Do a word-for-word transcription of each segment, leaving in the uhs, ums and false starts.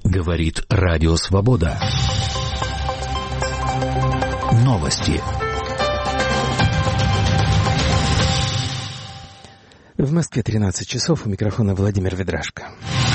Говорит Радио Свобода. Новости. В Москве тринадцать часов, у микрофона Владимир Ведрашко.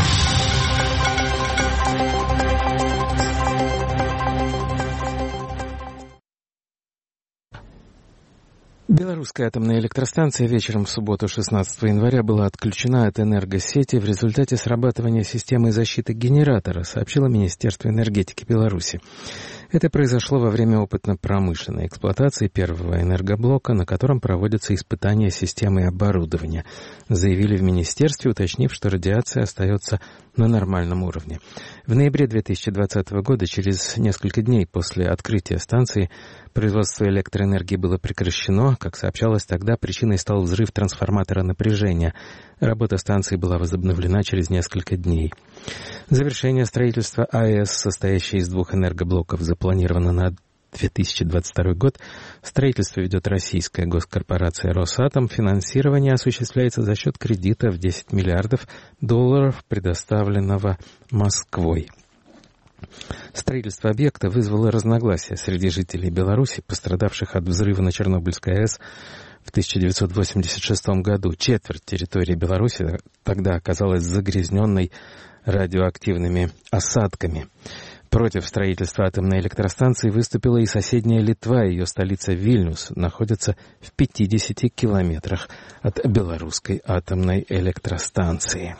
Белорусская атомная электростанция вечером в субботу шестнадцатого января была отключена от энергосети в результате срабатывания системы защиты генератора, сообщило Министерство энергетики Беларуси. Это произошло во время опытно-промышленной эксплуатации первого энергоблока, на котором проводятся испытания системы и оборудования, заявили в министерстве, уточнив, что радиация остается на нормальном уровне. В ноябре две тысячи двадцатого года, через несколько дней после открытия станции, производство электроэнергии было прекращено. Как сообщалось тогда, причиной стал взрыв трансформатора напряжения. Работа станции была возобновлена через несколько дней. Завершение строительства АЭС, состоящей из двух энергоблоков, запланировано на две тысячи двадцать второй год. Строительство ведет российская госкорпорация «Росатом». Финансирование осуществляется за счет кредита в десять миллиардов долларов, предоставленного Москвой. Строительство объекта вызвало разногласия среди жителей Беларуси, пострадавших от взрыва на Чернобыльской АЭС в тысяча девятьсот восемьдесят шестом году. Четверть территории Беларуси тогда оказалась загрязненной радиоактивными осадками. Против строительства атомной электростанции выступила и соседняя Литва. Ее столица Вильнюс находится в пятидесяти километрах от белорусской атомной электростанции.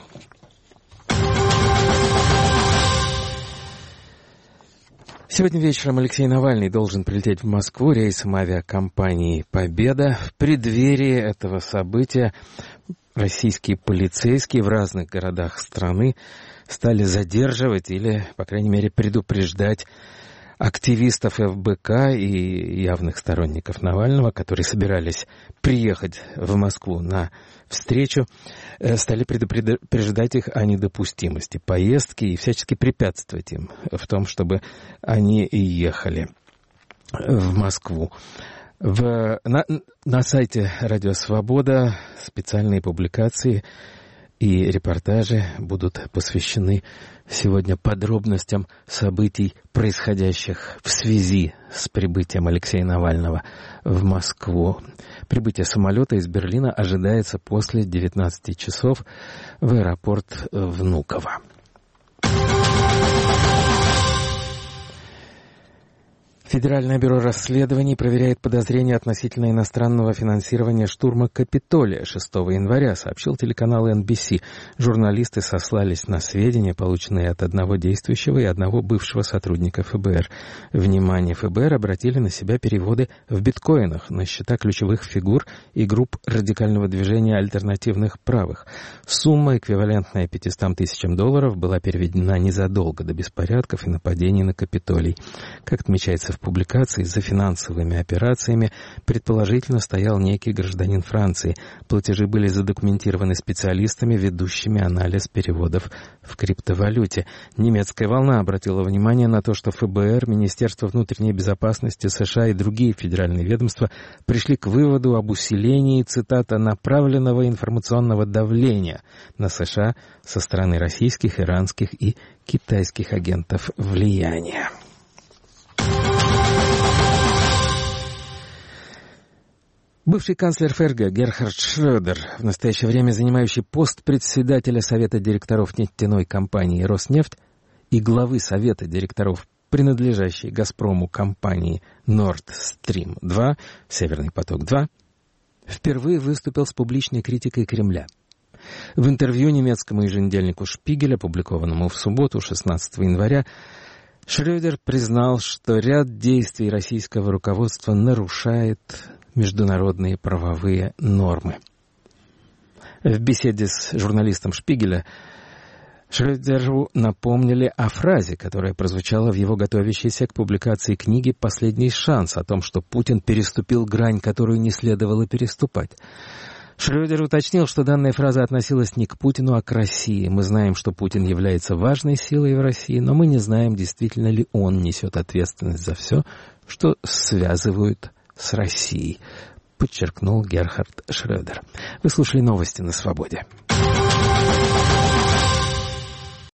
Сегодня вечером Алексей Навальный должен прилететь в Москву рейсом авиакомпании «Победа». В преддверии этого события российские полицейские в разных городах страны стали задерживать или, по крайней мере, предупреждать активистов эф бэ ка и явных сторонников Навального, которые собирались приехать в Москву на встречу, стали предупреждать их о недопустимости поездки и всячески препятствовать им в том, чтобы они ехали в Москву. В, на, на сайте «Радио Свобода» специальные публикации и репортажи будут посвящены сегодня подробностям событий, происходящих в связи с прибытием Алексея Навального в Москву. Прибытие самолета из Берлина ожидается после девятнадцати часов в аэропорт Внуково. Федеральное бюро расследований проверяет подозрения относительно иностранного финансирования штурма Капитолия шестого января, сообщил телеканал эн би си. Журналисты сослались на сведения, полученные от одного действующего и одного бывшего сотрудника эф бэ эр. Внимание эф бэ эр обратили на себя переводы в биткоинах на счета ключевых фигур и групп радикального движения альтернативных правых. Сумма, эквивалентная пятистам тысячам долларов, была переведена незадолго до беспорядков и нападений на Капитолий. Как отмечается в публикации, за финансовыми операциями предположительно стоял некий гражданин Франции. Платежи были задокументированы специалистами, ведущими анализ переводов в криптовалюте. Немецкая волна обратила внимание на то, что эф бэ эр, Министерство внутренней безопасности США и другие федеральные ведомства пришли к выводу об усилении, цитата, «направленного информационного давления» на США со стороны российских, иранских и китайских агентов влияния. Бывший канцлер эф эр гэ Герхард Шрёдер, в настоящее время занимающий пост председателя Совета директоров нефтяной компании «Роснефть» и главы Совета директоров, принадлежащей «Газпрому» компании «Норд Стрим два», «Северный поток-два», впервые выступил с публичной критикой Кремля. В интервью немецкому еженедельнику «Шпигель», опубликованному в субботу, шестнадцатого января, Шрёдер признал, что ряд действий российского руководства нарушает международные правовые нормы. В беседе с журналистом «Шпигеля» Шрёдеру напомнили о фразе, которая прозвучала в его готовящейся к публикации книги «Последний шанс», о том, что Путин переступил грань, которую не следовало переступать. Шрёдер уточнил, что данная фраза относилась не к Путину, а к России. Мы знаем, что Путин является важной силой в России, но мы не знаем, действительно ли он несет ответственность за все, что связывают с Россией, подчеркнул Герхард Шрёдер. Вы слушали новости на Свободе.